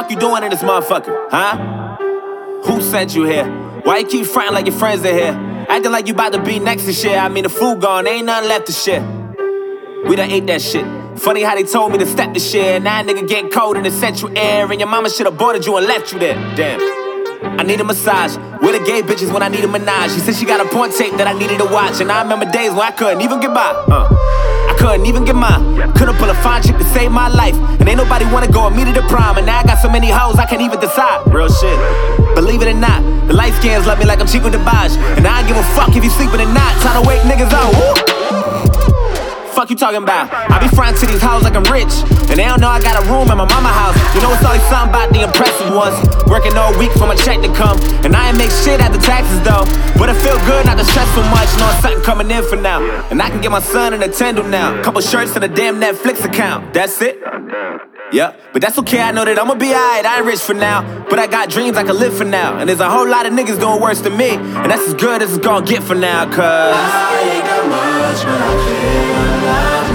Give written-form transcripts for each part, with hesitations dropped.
fuck you doing in this motherfucker, huh? Who sent you here? Why you keep frontin' like your friends are here? Acting like you about to be next to shit. I mean, the food gone, ain't nothing left to shit. We done ate that shit. Funny how they told me to step the shit. And now nigga getting cold in the central air. And your mama should've boarded you and left you there. Damn. I need a massage. Where the gay bitches when I need a menage? She said she got a porn tape that I needed to watch. And I remember days when I couldn't even get by. I couldn't even get mine. Couldn't pull a fine chick to save my life. And ain't nobody wanna go with me to the prime. And now I got so many hoes I can't even decide. Real shit. Believe it or not, the light skins love me like I'm Chico DeBaj. And I don't give a fuck if you sleeping or not. Trying to wake niggas up. Woo! Fuck you talking about? I be frontin' to these hoes like I'm rich. And they don't know I got a room in my mama house. You know it's always something about the impressive ones. Working all week for my check to come. And I ain't make shit out the taxes though. But it feel good not to stress so much. Knowing something coming in for now. And I can get my son a Nintendo now. Couple shirts and a damn Netflix account. That's it. Yeah, but that's okay, I know that I'ma be alright, I ain't rich for now. But I got dreams I can live for now. And there's a whole lot of niggas doing worse than me. And that's as good as it's gonna get for now, cause I ain't got much, but I feel alive.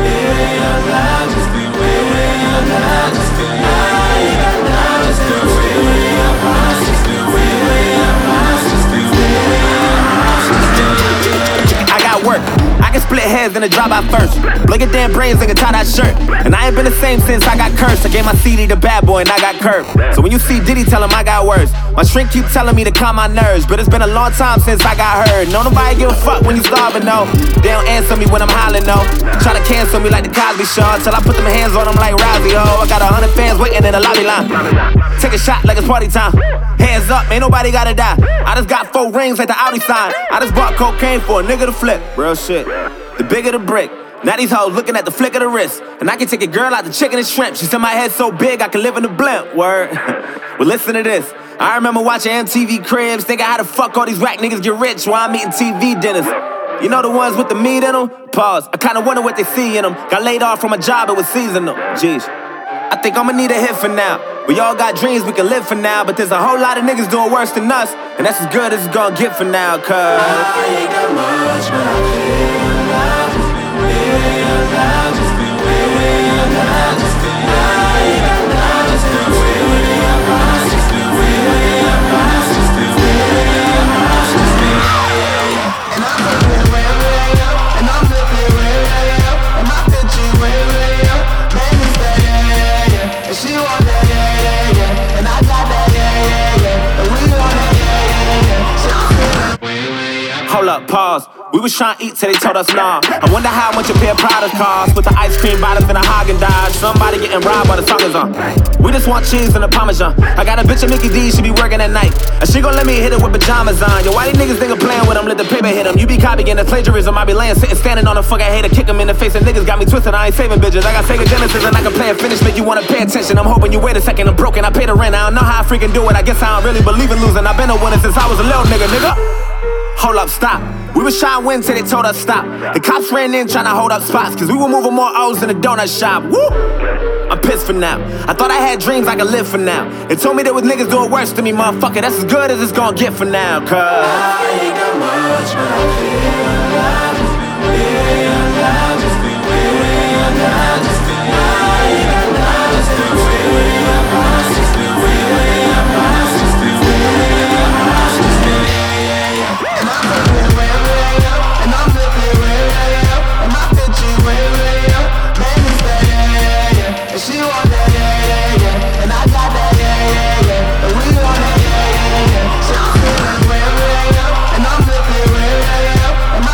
Just be way alive, just be I ain't got nothing, just be way alive, just be way alive, just be way alive. I got work. I can split heads in a drop out first. Blink a damn brains, nigga, tie that shirt. And I ain't been the same since I got cursed. I gave my CD to Bad Boy and I got curved. So when you see Diddy, tell him I got words. My shrink keep telling me to calm my nerves. But it's been a long time since I got heard. No, nobody give a fuck when you starving, no. They don't answer me when I'm hollering, no. Try to cancel me like the Cosby Show. Till I put them hands on them like Rousey, oh. I got 100 fans waiting in the lobby line. Take a shot like it's party time. Hands up, ain't nobody gotta die. I just got 4 rings like the Audi sign. I just bought cocaine for a nigga to flip. Real shit. The bigger the brick. Now these hoes looking at the flick of the wrist. And I can take a girl out the chicken and shrimp. She said my head so big I can live in a blimp. Word. Well, listen to this. I remember watching MTV Cribs, thinking how the fuck all these rap niggas get rich while I'm eating TV dinners. You know the ones with the meat in them? Pause. I kinda wonder what they see in them. Got laid off from a job, it was seasonal. Jeez. I think I'ma need a hit for now. We all got dreams we can live for now. But there's a whole lot of niggas doing worse than us. And that's as good as it's gonna get for now, cause I ain't got much, but I feel alive. Way alive, just be way alive, just be I ain't got nothing, just be way alive, just be way alive, just be way alive, just be and I'm flipping way up, and I'm flipping way up, and my bitch way up, baby's that yeah, and she want that yeah, and I got that yeah, and we want that yeah, so I'm feeling way up. Hold up, pause. We was trying to eat till they told us nah. I wonder how much a pair of Pradas cost. With the ice cream bottles and a Haagen-Dazs. Somebody getting robbed while the song is on. We just want cheese and a Parmesan. I got a bitch at Mickey D, she be working at night. And she gon' let me hit her with pajamas on. Yo, why these niggas think I'm playing with them? Let the paper hit them. You be copying the plagiarism. I be laying, sitting, standing on a fucking hater. Kick them in the face and niggas got me twisted. I ain't saving bitches. I got Sega Genesis and I can play and finish. Make you wanna pay attention. I'm hoping you wait a second. I'm broken, I pay the rent. I don't know how I freaking do it. I guess I don't really believe in losing. I've been a winner since I was a little nigga. Hold up, stop. We was trying to win till they told us stop. The cops ran in trying to hold up spots, cause we were moving more O's than a donut shop. Woo! I'm pissed for now. I thought I had dreams I could live for now. They told me there was niggas doing worse than me, motherfucker. That's as good as it's gonna get for now, cause I ain't got much, but I feel alive. Way alive, just be way alive, just be I ain't got nothing, just be way alive, just be way alive, just be way alive, just be and I'm flipping way up, and I'm flipping way up, and my bitch way up, baby's that yeah, and she want that yeah, and I got that yeah, and we want that yeah, so I'm feeling way up, and I'm flipping way up, and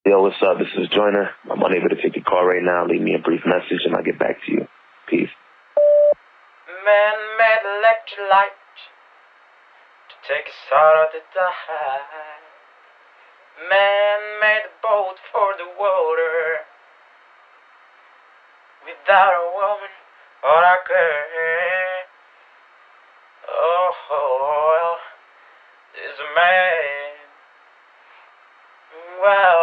Yo, what's up? This is Joyner. I'm unable to take your call right now. Leave me a brief message and I'll get back to you. Peace. Man-made electrolyte to take us out of the dark. Man made a boat for the water. Without a woman or a girl. Oh, well, this man. Well.